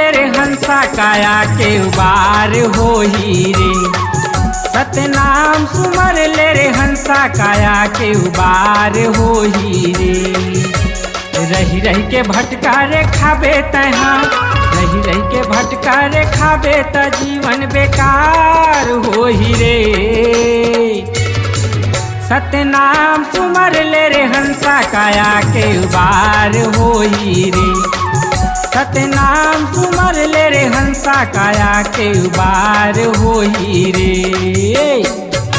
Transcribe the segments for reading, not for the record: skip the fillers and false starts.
ले रे हंसा काया के उबार होही रे। सतनाम सुमर ले रे हंसा काया के उबार होही रे। रही रही के भटका रे खाबे तहाँ, रही रही के भटका रे खाबे त जीवन बेकार होही रे। सतनाम सुमर ले रे हंसा काया के उबार होही रे। सतनाम सुमर ले रे हंसा काया के उबार होही रे।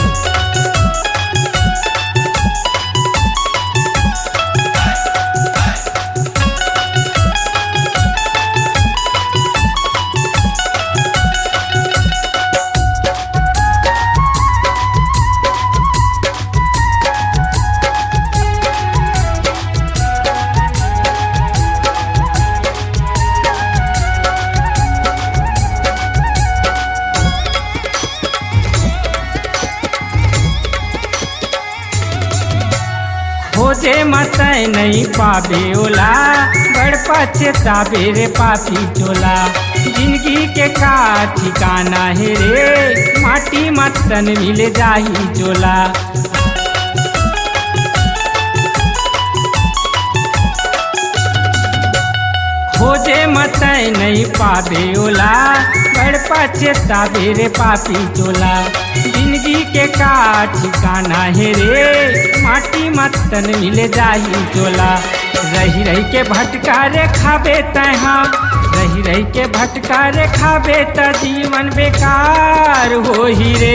खोजे मसै नहीं पाबे ओला, बड़ पछताबे रे पापी चोला। जिंदगी के का ठिकाना है रे, माटी मतन मिल जाही चोला। खोजे मसै नहीं पाबे ओला, बड़ पछताबे रे पापी चोला। जिंदगी के का ठिकाना है रे, माटी मतन मिल जाही चोला। रही रही के भटका रे खाबे तहाँ, रही रही के भटका रे खाबे त जीवन बेकार होही रे।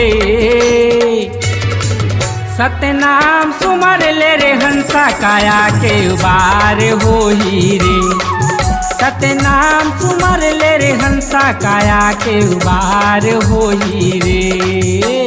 सतनाम सुमर ले रे हंसा काया के उबार होही रे। सतनाम सुमर ले रे हंसा काया के उबार होही रे।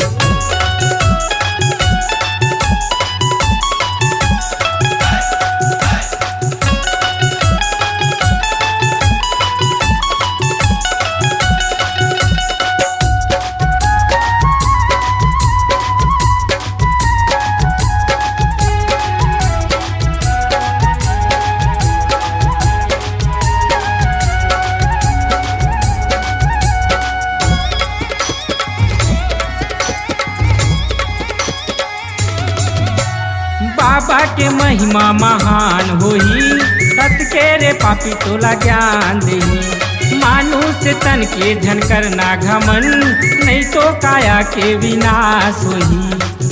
बाबा के महिमा महान होही, सत के रे पापी तोला ज्ञान देही। मानुष तन के धन करना घमन, नहीं तो काया के विनाश होही।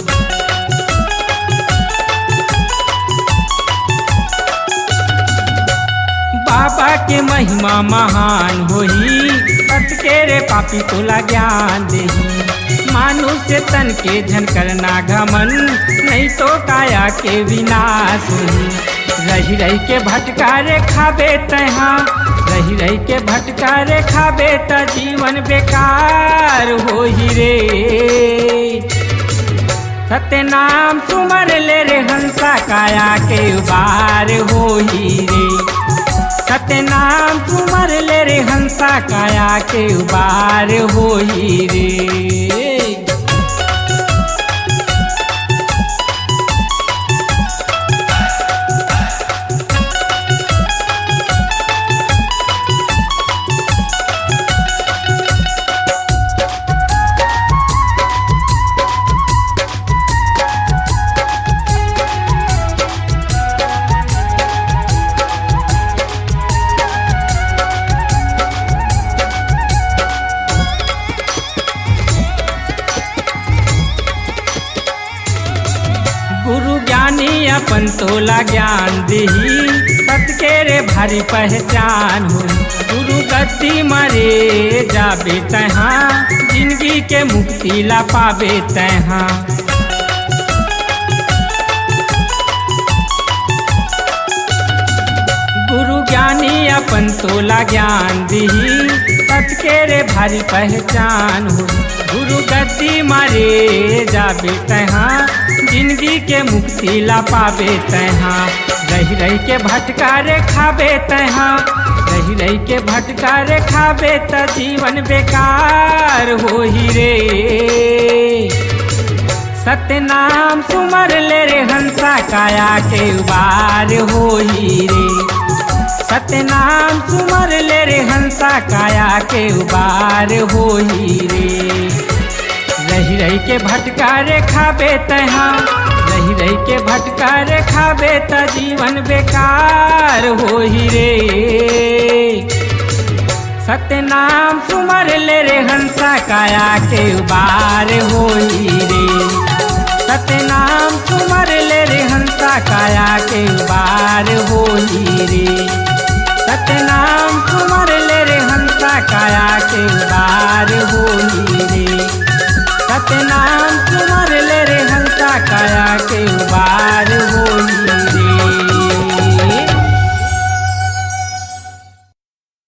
बाबा के महिमा महान होही, सत के रे पापी तोला ज्ञान देही। मानुष तन के धन करना घमन, नहीं तो काया के विनाश होही। रही रही के भटका रे खाबे तहाँ, रही रही के भटका रे खाबे त जीवन बेकार होही रे। सतनाम सुमर ले रे हंसा काया के उबार होही रे। सतनाम सुमर ले रे हंसा काया के उबार होही रे। गुरु ज्ञानी अपन तोला ज्ञान देही, सत के रे भारी पहचान हो। गुरु गद्दी मरे जाबे तहाँ, जिंदगी के मुक्ति ला पाबे तहाँ। गुरु ज्ञानी अपन तोला ज्ञान देही, सत के रे भारी पहचान हो। गुरु गद्दी मारे जाबे तहाँ, जिंदगी के मुक्ति ला पाबे तहाँ। रही रही के भटका रे खाबे तहाँ, रही रही के भटका रे खाबे त जीवन बेकार होही रे। सतनाम सुमर ले रे हंसा काया के उबार होही रे। सतनाम सुमर ले रे हंसा काया के उबार होही रे। रही रही के भटका रे खाबे तहाँ, रही रही के भटका रे खाबे त जीवन बेकार होही रे। सतनाम सुमर ले रे हंसा काया के उबार होही रे। सतनाम सुमर ले रे हंसा काया के उबार होही रे। सतनाम सुमर ले रे हंसा काया के उबार होही रे। सतनाम सुमर ले रे हंसा काया के उबार